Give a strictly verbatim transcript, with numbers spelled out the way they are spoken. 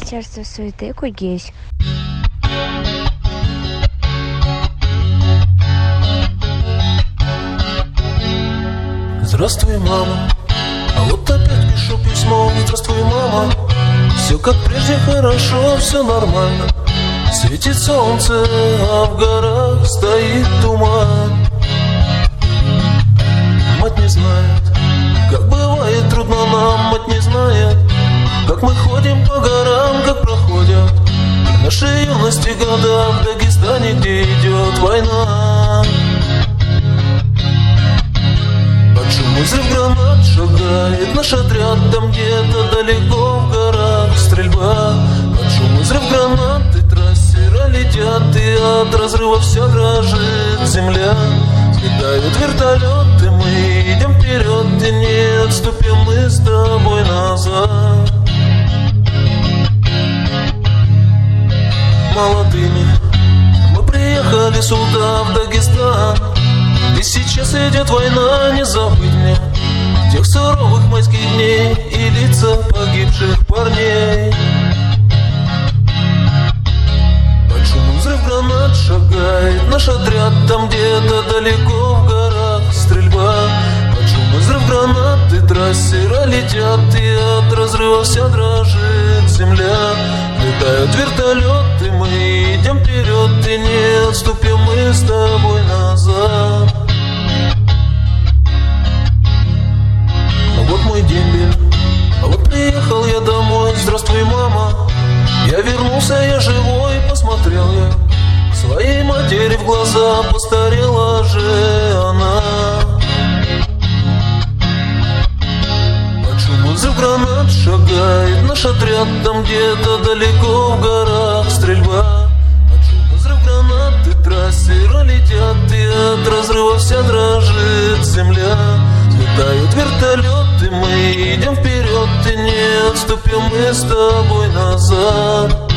Министерство суеты Кугесь. Здравствуй, мама, а вот опять пишу письмо. Здравствуй, мама, все как прежде хорошо, все нормально. Светит солнце, а в горах стоит туман. Мать не знает, как бывает трудно нам. Мать не знает, как мы ходим по горам, как проходят наши юности года в Дагестане, где идет война. Под шум взрыв гранат шагает наш отряд, там где-то далеко в горах стрельба. Под шум взрыв гранат и трассеры летят, и от разрыва вся дрожит земля. Летают вертолеты, мы идем вперед, и не отступим мы с тобой назад. Молодыми мы приехали сюда, в Дагестан, и сейчас идет война, не забыть мне тех суровых майских дней и лица погибших парней. Под шумом взрыв гранат шагает наш отряд, там где-то далеко в горах стрельба. Под шумом взрыв гранат и трассеры летят, и от разрыва вся дрожит земля. Летают вертолеты, мы идем вперед, и не отступим мы с тобой назад. А вот мой дембель, а вот приехал я домой. Здравствуй, мама, я вернулся, я живой. Посмотрел я своей матери в глаза, постарела же она. Под шум взрыв гранат шагает наш отряд, там где-то далеко в горах стрельба. Под шум взрыв гранат и трассеры летят, и от разрыва вся дрожит земля. Летают вертолеты, мы идем вперед, и не отступим мы с тобой назад.